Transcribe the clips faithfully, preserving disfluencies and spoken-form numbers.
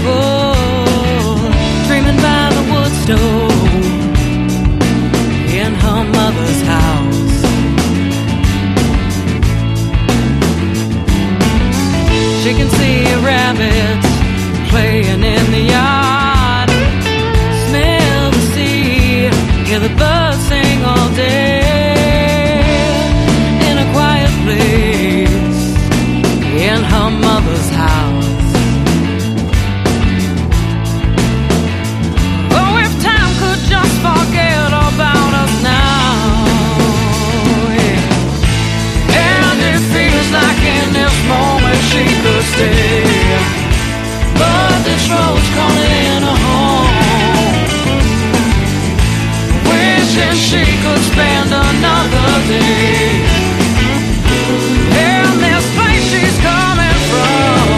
Oh, dreaming by the wood stove in her mother's house. She can see rabbits playing in the yard, smell the sea, hear the birds sing all day in a quiet place in her mother's house. Oh, if time could just forget about us now, yeah. And it feels like in this moment she could stay, but this road's calling in a home, wishing she could spend another day in this place she's coming from.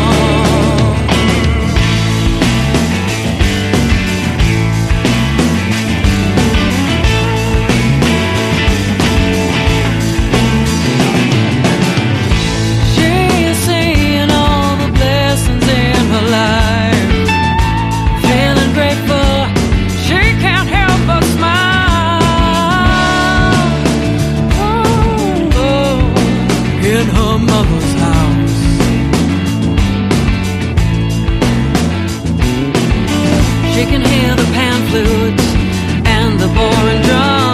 She's seeing all the blessings in her life, feeling grateful, she can't help but smile. Oh, oh, in her mother's house. She can hear the pan flutes and the boring drum.